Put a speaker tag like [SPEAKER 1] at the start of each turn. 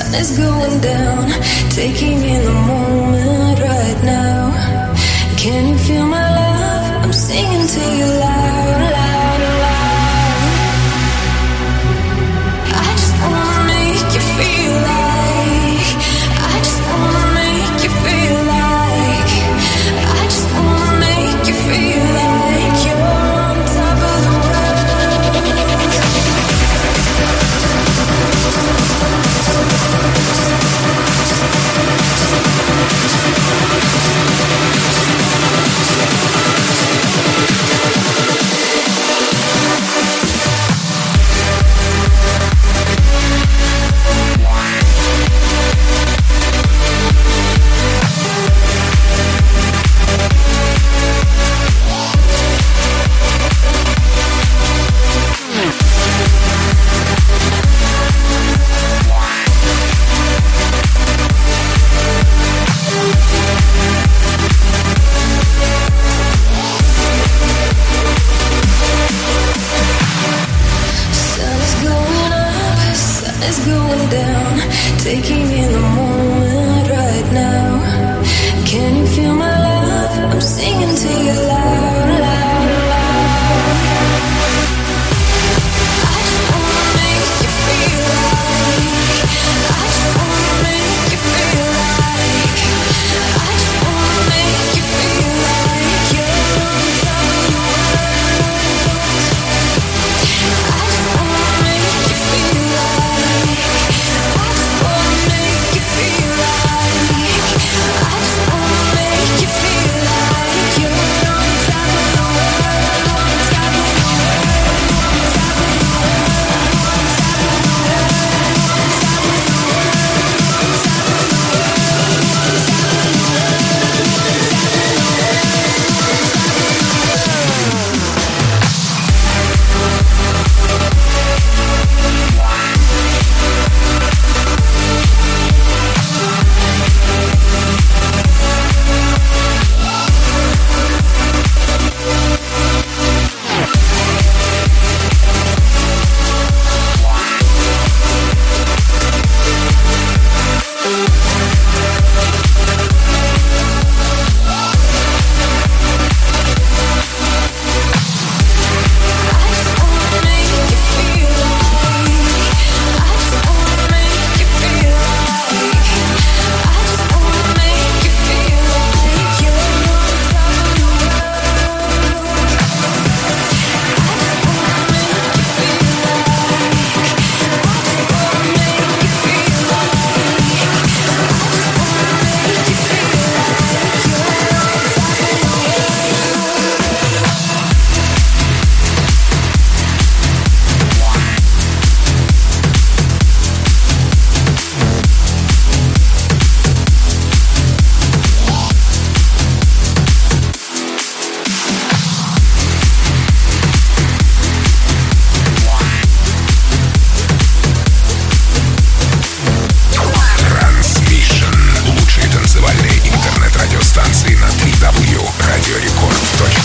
[SPEAKER 1] sun is going down, taking in the moment right now. Can you feel my love? I'm singing to you loud, loud, loud. I just wanna make you feel like, I just wanna make you feel like, I just wanna make you feel like you're on top of the world. Taking in the moment right now. Can you feel my love? I'm singing to you loud.